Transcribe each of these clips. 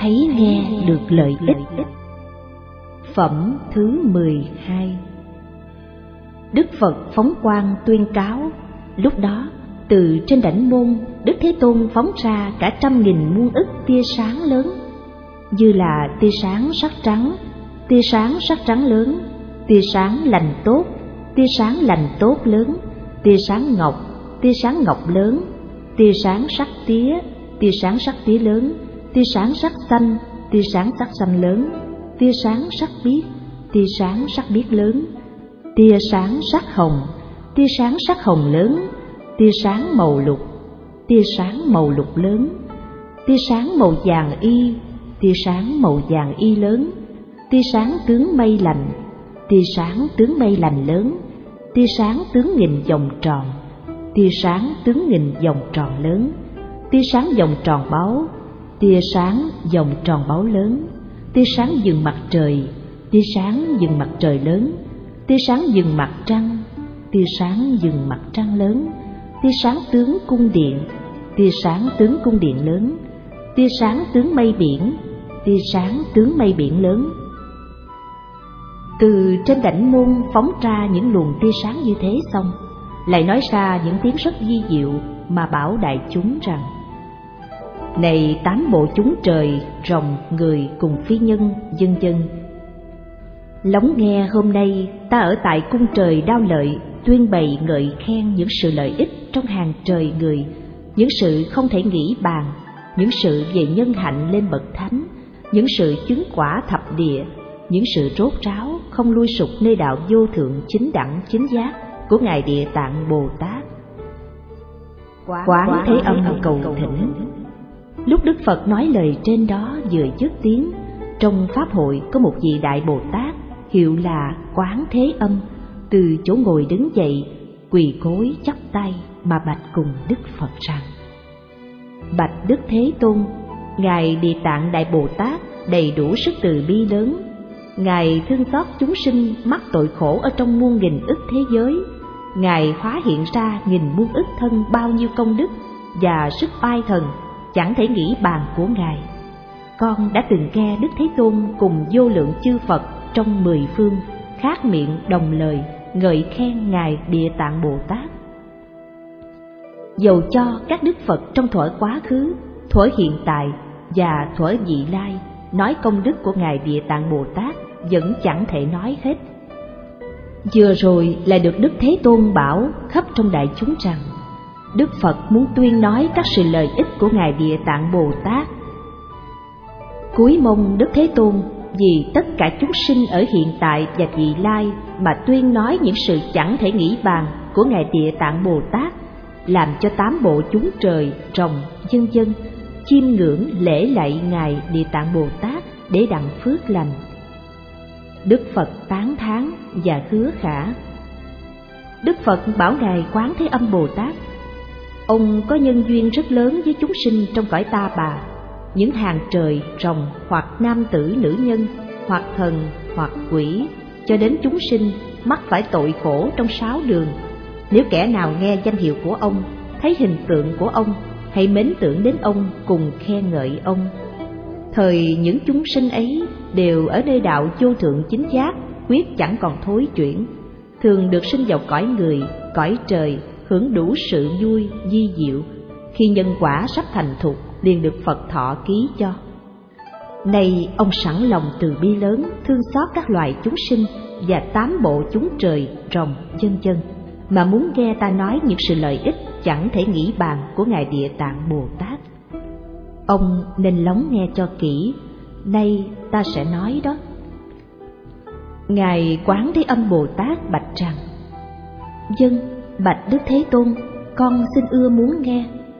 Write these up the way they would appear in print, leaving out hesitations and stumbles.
thấy nghe được lợi ích. Phẩm thứ 12. Đức Phật phóng quang tuyên cáo. Lúc đó, từ trên đảnh môn, Đức Thế Tôn phóng ra cả 100.000 muôn ức tia sáng lớn, như là tia sáng sắc trắng, tia sáng sắc trắng lớn, tia sáng lành tốt, tia sáng lành tốt lớn, tia sáng ngọc lớn, tia sáng sắc tía lớn, tia sáng sắc xanh lớn, tia sáng sắc biếc lớn, tia sáng sắc hồng lớn, tia sáng màu lục lớn, tia sáng màu vàng y lớn, tia sáng tướng mây lành lớn, tia sáng tướng nghìn vòng tròn, tia sáng tướng nghìn vòng tròn lớn, tia sáng vòng tròn báu, tia sáng vòng tròn báu lớn, tia sáng vầng mặt trời, tia sáng vầng mặt trời lớn, tia sáng vầng mặt trăng, tia sáng vầng mặt trăng lớn, tia sáng tướng cung điện, tia sáng tướng cung điện lớn, tia sáng tướng mây biển, tia sáng tướng mây biển lớn. Từ trên đảnh môn phóng ra những luồng tia sáng như thế xong, lại nói ra những tiếng rất vi diệu mà bảo đại chúng rằng: này 8 bộ chúng trời, rồng, người cùng phi nhân, vân vân, lắng nghe hôm nay ta ở tại cung trời Đao Lợi tuyên bày ngợi khen những sự lợi ích trong hàng trời người, những sự không thể nghĩ bàn, những sự về nhân hạnh lên bậc thánh, những sự chứng quả thập địa, những sự rốt ráo không lui sụp nơi đạo vô thượng chính đẳng chính giác của ngài Địa Tạng Bồ Tát. Quán Thế Âm cầu thỉnh. Lúc Đức Phật nói lời trên đó vừa dứt tiếng, trong pháp hội có một vị đại Bồ Tát hiệu là Quán Thế Âm từ chỗ ngồi đứng dậy, quỳ gối chắp tay mà bạch cùng Đức Phật rằng: bạch Đức Thế Tôn, ngài Địa Tạng Đại Bồ Tát đầy đủ sức từ bi lớn, ngài thương xót chúng sinh mắc tội khổ ở trong muôn nghìn ức thế giới, ngài hóa hiện ra nghìn muôn ức thân bao nhiêu công đức và sức oai thần chẳng thể nghĩ bàn của ngài. Con đã từng nghe Đức Thế Tôn cùng vô lượng chư Phật trong 10 phương khác miệng đồng lời ngợi khen ngài Địa Tạng Bồ Tát. Dầu cho các Đức Phật trong thuở quá khứ, thuở hiện tại và thuở vị lai nói công đức của ngài Địa Tạng Bồ Tát vẫn chẳng thể nói hết. Vừa rồi lại được Đức Thế Tôn bảo khắp trong đại chúng rằng Đức Phật muốn tuyên nói các sự lợi ích của ngài Địa Tạng Bồ Tát. Cúi mong Đức Thế Tôn vì tất cả chúng sinh ở hiện tại và vị lai mà tuyên nói những sự chẳng thể nghĩ bàn của ngài Địa Tạng Bồ Tát, làm cho 8 bộ chúng trời, rồng, vân vân chiêm ngưỡng lễ lạy ngài Địa Tạng Bồ Tát để đặng phước lành. Đức Phật tán thán và hứa khả. Đức Phật bảo ngài Quán Thế Âm Bồ Tát: ông có nhân duyên rất lớn với chúng sinh trong cõi Ta Bà, những hàng trời, rồng, hoặc nam tử nữ nhân, hoặc thần, hoặc quỷ, cho đến chúng sinh mắc phải tội khổ trong 6 đường. Nếu kẻ nào nghe danh hiệu của ông, thấy hình tượng của ông, hãy mến tưởng đến ông cùng khen ngợi ông. Thời những chúng sinh ấy đều ở nơi đạo vô thượng chính giác, quyết chẳng còn thối chuyển, thường được sinh vào cõi người, cõi trời, hưởng đủ sự vui vi diệu. Khi nhân quả sắp thành thục, liền được Phật thọ ký cho. Nay ông sẵn lòng từ bi lớn, thương xót các loài chúng sinh và 8 bộ chúng trời, rồng, vân vân, mà muốn nghe ta nói những sự lợi ích chẳng thể nghĩ bàn của ngài Địa Tạng Bồ Tát. Ông nên lắng nghe cho kỹ, nay ta sẽ nói đó. Ngài Quán Thế Âm Bồ Tát bạch rằng: vâng, bạch Đức Thế Tôn, con xin ưa muốn nghe.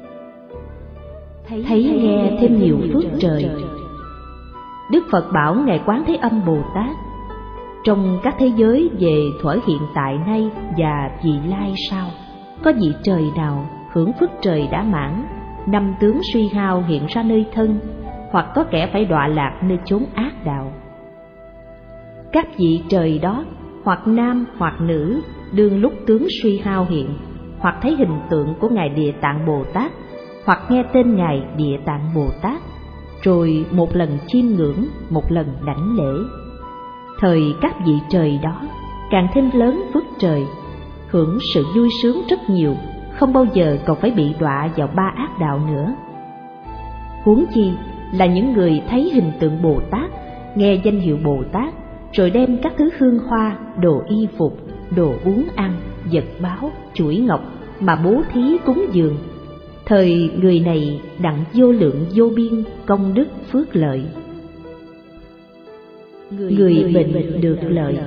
Thấy nghe thêm nhiều phước trời. Đức Phật bảo ngài Quán Thế Âm Bồ Tát: trong các thế giới về thuở hiện tại nay và vị lai sau, có vị trời nào hưởng phước trời đã mãn, 5 tướng suy hao hiện ra nơi thân, hoặc có kẻ phải đọa lạc nơi chốn ác đạo. Các vị trời đó, hoặc nam hoặc nữ, đương lúc tướng suy hao hiện, hoặc thấy hình tượng của ngài Địa Tạng Bồ Tát, hoặc nghe tên ngài Địa Tạng Bồ Tát, rồi một lần chiêm ngưỡng, một lần đảnh lễ. Thời các vị trời đó càng thêm lớn phước trời, hưởng sự vui sướng rất nhiều, không bao giờ còn phải bị đọa vào ba ác đạo nữa. Huống chi là những người thấy hình tượng Bồ Tát, nghe danh hiệu Bồ Tát, rồi đem các thứ hương hoa, đồ y phục, đồ uống ăn, vật báo, chuỗi ngọc mà bố thí cúng dường, thời người này đặng vô lượng vô biên công đức phước lợi. Người bệnh được lợi.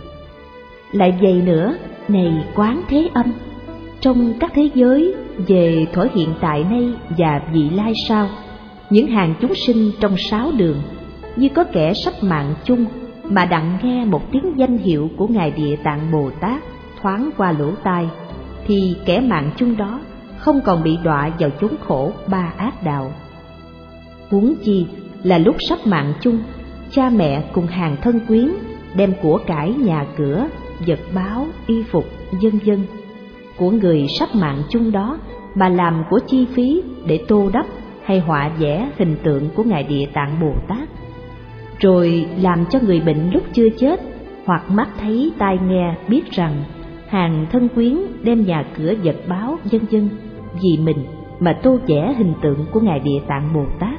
Lại vậy nữa, này Quán Thế Âm, trong các thế giới về thuở hiện tại nay và vị lai sau, những hàng chúng sinh trong 6 đường, như có kẻ sắp mạng chung mà đặng nghe một tiếng danh hiệu của Ngài Địa Tạng Bồ Tát thoáng qua lỗ tai, thì kẻ mạng chung đó không còn bị đọa vào chốn khổ ba ác đạo. Huống chi là lúc sắp mạng chung, cha mẹ cùng hàng thân quyến đem của cải nhà cửa, vật báo, y phục, vân vân của người sắp mạng chung đó mà làm của chi phí để tô đắp hay họa vẽ hình tượng của Ngài Địa Tạng Bồ Tát, rồi làm cho người bệnh lúc chưa chết hoặc mắt thấy tai nghe biết rằng hàng thân quyến đem nhà cửa vật báo vân vân vì mình mà tô vẽ hình tượng của Ngài Địa Tạng Bồ Tát.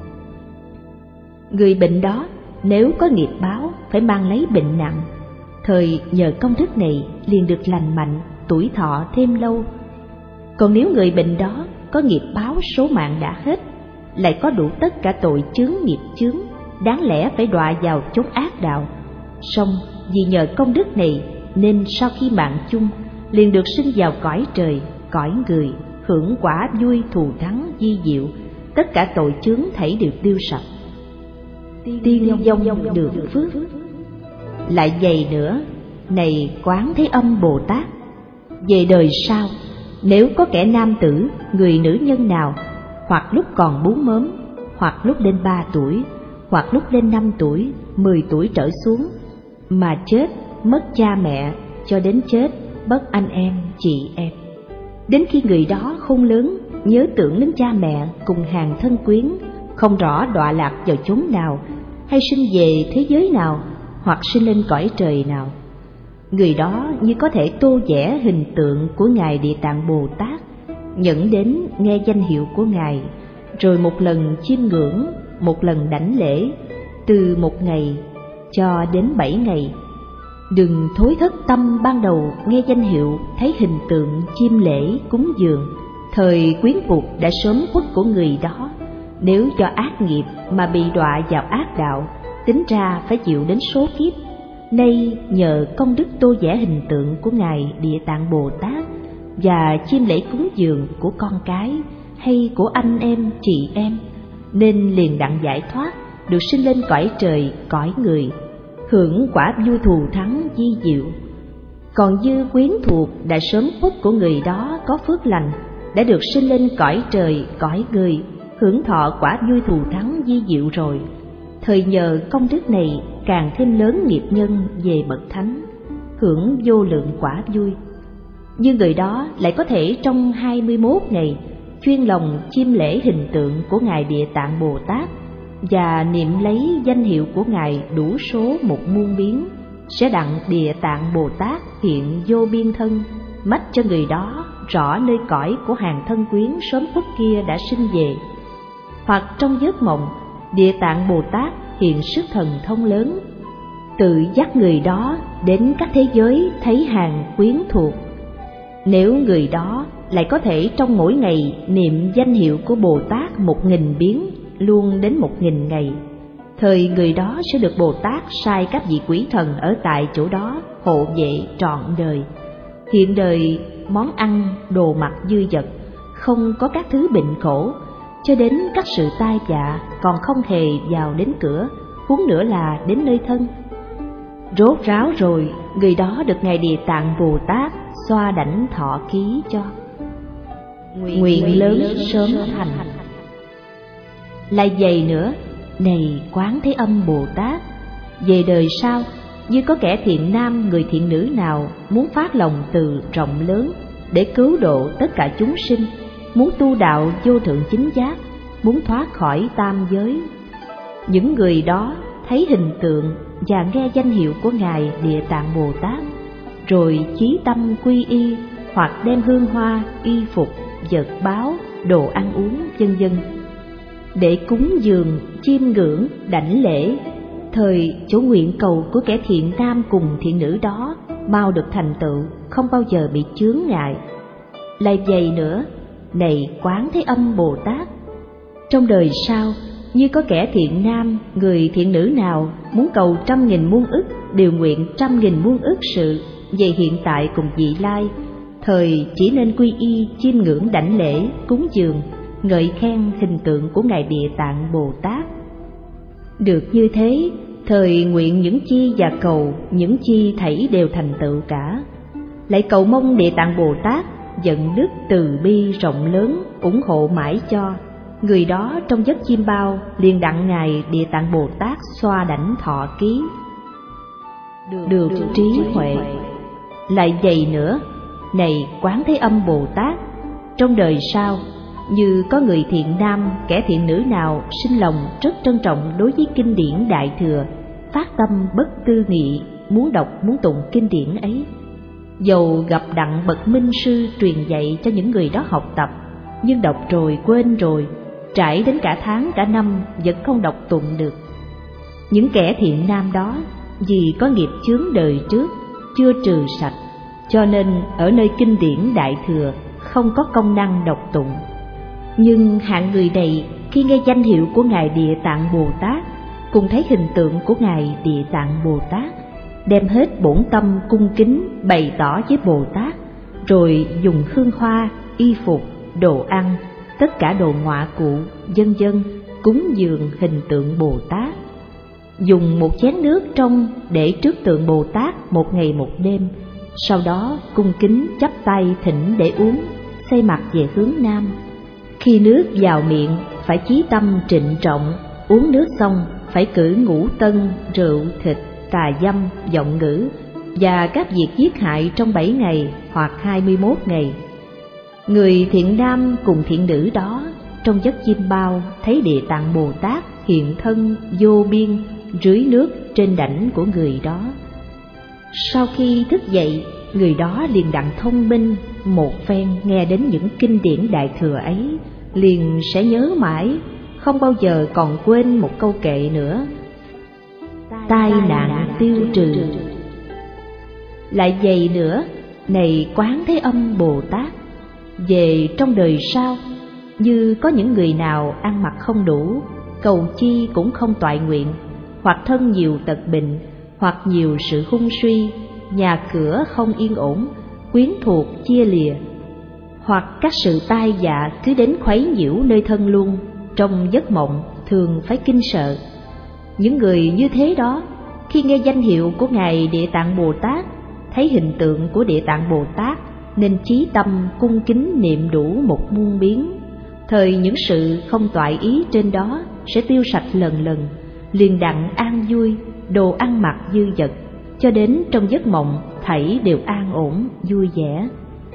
Người bệnh đó nếu có nghiệp báo phải mang lấy bệnh nặng, thời nhờ công đức này liền được lành mạnh, tuổi thọ thêm lâu. Còn nếu người bệnh đó có nghiệp báo số mạng đã hết, lại có đủ tất cả tội chướng nghiệp chướng, đáng lẽ phải đọa vào chốn ác đạo, song vì nhờ công đức này nên sau khi mạng chung liền được sinh vào cõi trời, cõi người, hưởng quả vui thù thắng vi diệu, tất cả tội chướng thảy đều tiêu sạch. Tiên dông được phước. Lại vậy nữa, này Quán Thế Âm Bồ Tát, về đời sau, nếu có kẻ nam tử, người nữ nhân nào, hoặc lúc còn bú mớm, hoặc lúc lên 3 tuổi, hoặc lúc lên 5 tuổi, 10 tuổi trở xuống, mà chết, mất cha mẹ, cho đến chết, mất anh em, chị em, đến khi người đó khôn lớn, nhớ tưởng đến cha mẹ cùng hàng thân quyến, không rõ đọa lạc vào chốn nào, hay sinh về thế giới nào, hoặc sinh lên cõi trời nào, người đó như có thể tô vẽ hình tượng của Ngài Địa Tạng Bồ Tát, nhẫn đến nghe danh hiệu của Ngài, rồi một lần chiêm ngưỡng, một lần đảnh lễ, từ 1 ngày cho đến 7 ngày. Đừng thối thất tâm ban đầu nghe danh hiệu, thấy hình tượng, chiêm lễ, cúng dường, thời quyến phục đã sớm khuất của người đó. Nếu do ác nghiệp mà bị đọa vào ác đạo, tính ra phải chịu đến số kiếp. Nay nhờ công đức tô vẽ hình tượng của Ngài Địa Tạng Bồ Tát và chiêm lễ cúng dường của con cái hay của anh em, chị em, nên liền đặng giải thoát, được sinh lên cõi trời, cõi người, hưởng quả vui thù thắng vi diệu. Còn dư quyến thuộc đã sớm khuất của người đó có phước lành, đã được sinh lên cõi trời, cõi người, hưởng thọ quả vui thù thắng vi diệu rồi. Thời nhờ công đức này càng thêm lớn nghiệp nhân về bậc thánh, hưởng vô lượng quả vui. Nhưng người đó lại có thể trong 21 ngày chuyên lòng chiêm lễ hình tượng của Ngài Địa Tạng Bồ Tát và niệm lấy danh hiệu của Ngài đủ số 1.000.000 biến, sẽ đặng Địa Tạng Bồ Tát hiện vô biên thân, mách cho người đó rõ nơi cõi của hàng thân quyến sớm phút kia đã sinh về. Hoặc trong giấc mộng, Địa Tạng Bồ Tát hiện sức thần thông lớn, tự dắt người đó đến các thế giới thấy hàng quyến thuộc. Nếu người đó lại có thể trong mỗi ngày niệm danh hiệu của Bồ Tát 1.000 biến, luôn đến 1.000 ngày, thời người đó sẽ được Bồ Tát sai các vị quỷ thần ở tại chỗ đó hộ vệ trọn đời, hiện đời món ăn, đồ mặc dư dật, không có các thứ bệnh khổ, cho đến các sự tai vạ còn không hề vào đến cửa, huống nữa là đến nơi thân. Rốt ráo rồi, người đó được Ngài Địa Tạng Bồ Tát xoa đảnh thọ ký cho. Nguyện lớn sớm thành. Lại vậy nữa, này Quán Thế Âm Bồ Tát, về đời sau, như có kẻ thiện nam, người thiện nữ nào muốn phát lòng từ rộng lớn để cứu độ tất cả chúng sinh, muốn tu đạo vô thượng chính giác, muốn thoát khỏi tam giới, Những người đó thấy hình tượng và nghe danh hiệu của Ngài Địa Tạng Bồ Tát, rồi chí tâm quy y hoặc đem hương hoa, y phục, vật báo, đồ ăn uống vân vân để cúng dường, chiêm ngưỡng, đảnh lễ, thời chỗ nguyện cầu của kẻ thiện nam cùng thiện nữ đó mau được thành tựu, không bao giờ bị chướng ngại. Lại vậy nữa, này Quán Thế Âm Bồ Tát, trong đời sau, như có kẻ thiện nam, người thiện nữ nào muốn cầu 100.000 muôn ức, điều nguyện 100.000 muôn ức sự về hiện tại cùng vị lai, thời chỉ nên quy y, chiêm ngưỡng, đảnh lễ, cúng dường, ngợi khen hình tượng của Ngài Địa Tạng Bồ Tát. Được như thế, thời nguyện những chi và cầu những chi thảy đều thành tựu cả. Lại cầu mong Địa Tạng Bồ Tát vận đức từ bi rộng lớn, ủng hộ mãi cho người đó trong giấc chiêm bao liền đặng Ngài Địa Tạng Bồ Tát xoa đảnh thọ ký, được trí huệ. Lại vậy nữa, này Quán Thế Âm Bồ Tát, trong đời sau, như có người thiện nam, kẻ thiện nữ nào sinh lòng rất trân trọng đối với kinh điển Đại Thừa, phát tâm bất tư nghị, muốn đọc muốn tụng kinh điển ấy, dầu gặp đặng bậc minh sư truyền dạy cho những người đó học tập, nhưng đọc rồi quên rồi, trải đến cả tháng cả năm vẫn không đọc tụng được. Những kẻ thiện nam đó vì có nghiệp chướng đời trước chưa trừ sạch, cho nên ở nơi kinh điển Đại Thừa không có công năng đọc tụng. Nhưng hạng người này khi nghe danh hiệu của Ngài Địa Tạng Bồ Tát, cùng thấy hình tượng của Ngài Địa Tạng Bồ Tát, đem hết bổn tâm cung kính bày tỏ với Bồ Tát, rồi dùng hương hoa, y phục, đồ ăn, tất cả đồ ngọa cụ, vân vân cúng dường hình tượng Bồ Tát. Dùng một chén nước trong để trước tượng Bồ Tát 1 ngày 1 đêm, sau đó cung kính chắp tay thỉnh để uống, xoay mặt về hướng nam. Khi nước vào miệng phải chí tâm trịnh trọng, uống nước xong phải cử ngũ tân, rượu, thịt, tà dâm, vọng ngữ và các việc giết hại trong 7 ngày hoặc 21 ngày. Người thiện nam cùng thiện nữ đó trong giấc chiêm bao thấy Địa Tạng Bồ Tát hiện thân vô biên rưới nước trên đảnh của người đó. Sau khi thức dậy, người đó liền đặng thông minh một phen nghe đến những kinh điển Đại Thừa ấy, liền sẽ nhớ mãi, không bao giờ còn quên một câu kệ nữa: tai nạn tiêu trừ. Lại vậy nữa, này Quán Thế Âm Bồ Tát, về trong đời sau, như có những người nào ăn mặc không đủ, cầu chi cũng không toại nguyện, hoặc thân nhiều tật bệnh, hoặc nhiều sự hung suy, nhà cửa không yên ổn, quyến thuộc chia lìa, hoặc các sự tai dạ cứ đến khuấy nhiễu nơi thân luôn, trong giấc mộng thường phải kinh sợ. Những người như thế đó, khi nghe danh hiệu của Ngài Địa Tạng Bồ Tát, thấy hình tượng của Địa Tạng Bồ Tát, nên chí tâm cung kính niệm đủ 1 muôn biến, thời những sự không toại ý trên đó sẽ tiêu sạch lần lần, liền đặng an vui, đồ ăn mặc dư dật, cho đến trong giấc mộng thảy đều an ổn vui vẻ,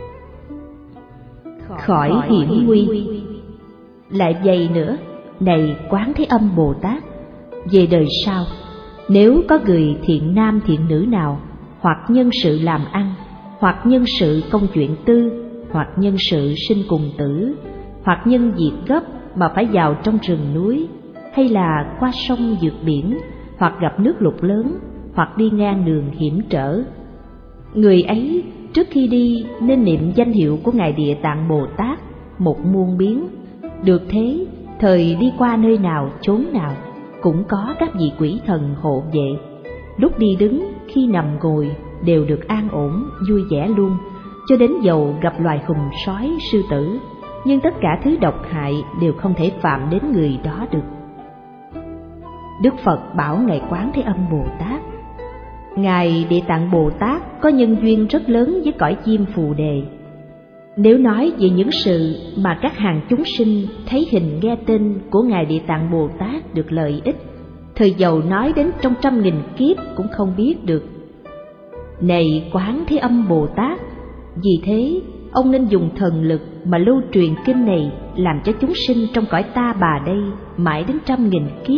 khỏi hiểm nguy. Lại vậy nữa, này Quán Thế Âm Bồ Tát, về đời sau, nếu có người thiện nam thiện nữ nào, hoặc nhân sự làm ăn, hoặc nhân sự công chuyện tư, hoặc nhân sự sinh cùng tử, hoặc nhân việc gấp mà phải vào trong rừng núi, hay là qua sông vượt biển, hoặc gặp nước lụt lớn, hoặc đi ngang đường hiểm trở, người ấy trước khi đi nên niệm danh hiệu của Ngài Địa Tạng Bồ Tát 1 muôn biến. Được thế, thời đi qua nơi nào chốn nào cũng có các vị quỷ thần hộ vệ, lúc đi đứng khi nằm ngồi đều được an ổn vui vẻ luôn, cho đến dầu gặp loài hùng sói sư tử, nhưng tất cả thứ độc hại đều không thể phạm đến người đó được. Đức Phật bảo Ngài Quán Thế Âm Bồ Tát: Ngài Địa Tạng Bồ Tát có nhân duyên rất lớn với cõi chim Phù Đề. Nếu nói về những sự mà các hàng chúng sinh thấy hình nghe tên của Ngài Địa Tạng Bồ Tát được lợi ích, thời dầu nói đến trong 100.000 kiếp cũng không biết được. Này Quán Thế Âm Bồ Tát, vì thế ông nên dùng thần lực mà lưu truyền kinh này, làm cho chúng sinh trong cõi ta bà đây mãi đến 100.000 kiếp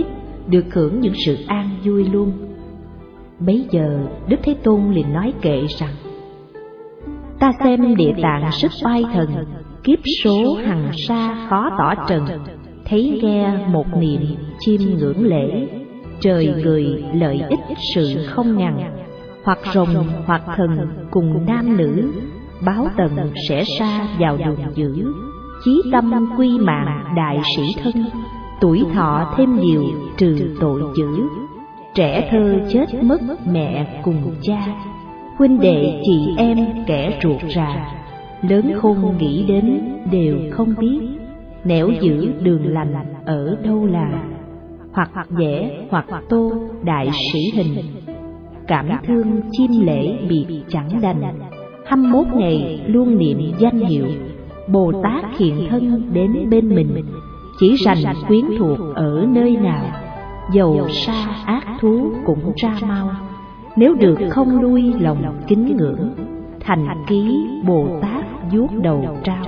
được hưởng những sự an vui luôn. Bấy giờ Đức Thế Tôn liền nói kệ rằng: ta xem địa tạng sức oai thần, kiếp số hằng sa khó tỏ trần. Thấy nghe một niệm chim ngưỡng lễ, trời người lợi ích sự không ngần. Hoặc rồng hoặc thần cùng nam nữ, báo tần sẽ sa vào đường dữ. Chí tâm quy mạng đại sĩ thân, tuổi thọ thêm nhiều trừ tội dữ. Trẻ thơ chết mất mẹ cùng cha, huynh đệ chị em kẻ ruột rà. Lớn khôn nghĩ đến đều không biết, nẻo giữ đường lành ở đâu là. Hoặc vẽ hoặc tô đại sĩ hình, cảm thương chim lễ biệt chẳng đành. 21 ngày luôn niệm danh hiệu, Bồ Tát hiện thân đến bên mình. Chỉ rành quyến thuộc ở nơi nào, dầu sa ác thú cũng ra mau. Nếu được không lui lòng kính ngưỡng, thành ký Bồ Tát vuốt đầu trao.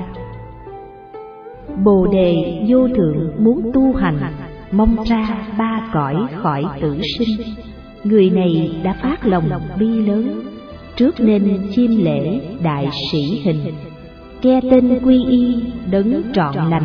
Bồ đề vô thượng muốn tu hành, mong ra ba cõi khỏi tử sinh. Người này đã phát lòng bi lớn, trước nên chiêm lễ đại sĩ hình. Nghe tên quy y đấng trọn lành,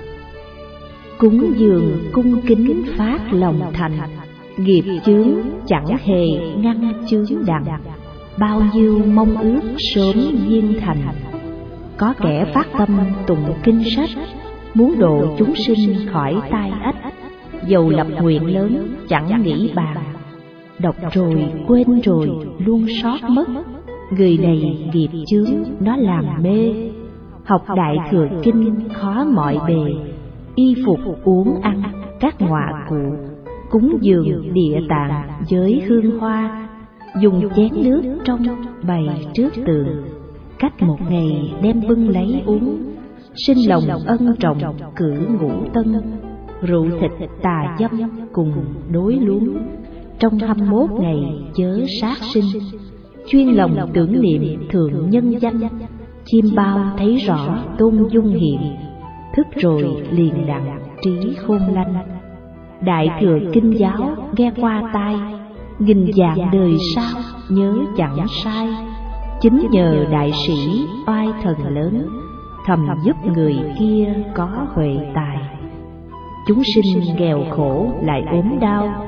cúng dường cung kính phát lòng thành. Nghiệp chướng chẳng hề ngăn chướng đặng, bao nhiêu mong ước sớm viên thành. Có kẻ phát tâm tụng kinh sách, muốn độ chúng sinh khỏi tai ách. Dầu lập nguyện lớn chẳng nghĩ bàn, đọc rồi quên rồi luôn sót mất. Người này nghiệp chướng nó làm mê, học đại thừa kinh khó mọi bề. Y phục uống ăn các ngọa cụ, cúng dường địa tạng với hương hoa. Dùng chén nước trong bày trước tường, cách một ngày đem bưng lấy uống. Sinh lòng ân trọng cử ngũ tân, rượu thịt tà dâm cùng đối luống. Trong 21 ngày chớ sát sinh, chuyên lòng tưởng niệm thượng nhân danh. Chim bao thấy rõ tôn dung hiện, thức rồi liền đặng trí khôn lanh. Đại thừa kinh giáo nghe qua tai, nghìn vạn đời sau nhớ chẳng sai. Chính nhờ đại sĩ oai thần lớn, thầm giúp người kia có huệ tài. Chúng sinh nghèo khổ lại ốm đau,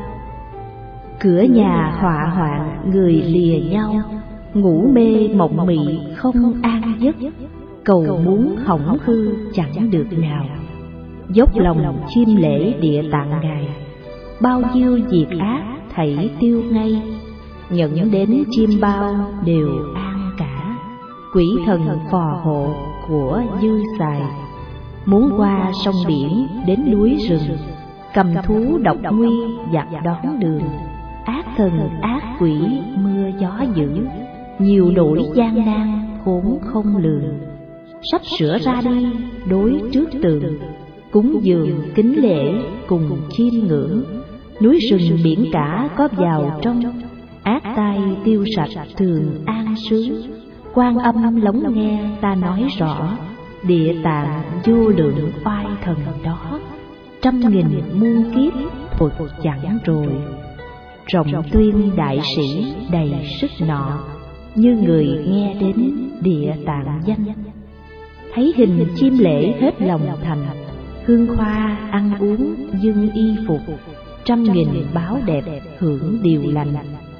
cửa nhà họa hoạn người lìa nhau. Ngủ mê mộng mị không an giấc, cầu muốn hỏng hư chẳng được nào. Dốc lòng chiêm lễ địa tạng ngài, bao nhiêu việc ác thảy tiêu ngay. Nhận đến chiêm bao đều an cả, quỷ thần phò hộ của dư xài. Muốn qua sông biển đến núi rừng, cầm thú độc nguy giặc đón đường. Ác thần ác quỷ mưa gió dữ, nhiều nỗi gian nan khốn không lường. Sắp sửa ra đi đối trước tường, cúng dường kính lễ cùng chiêm ngưỡng. Núi rừng biển cả có vào trong, ác tai tiêu sạch thường an sướng. Quan âm lắng nghe ta nói rõ, địa tạng vô lượng oai thần đó. Trăm nghìn muôn kiếp thuật chẳng rồi, rộng tuyên đại sĩ đầy sức nọ. Như người nghe đến địa tạng danh, thấy hình chiêm lễ hết lòng thành. Hương hoa ăn uống dưng y phục, trăm nghìn báo đẹp hưởng điều lành.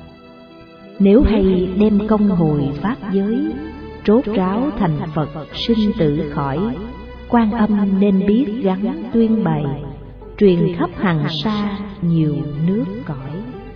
Nếu hay đem công hồi pháp giới, trốt ráo thành Phật sinh tử khỏi. Quan âm nên biết gắn tuyên bày, truyền khắp hằng sa nhiều nước cõi.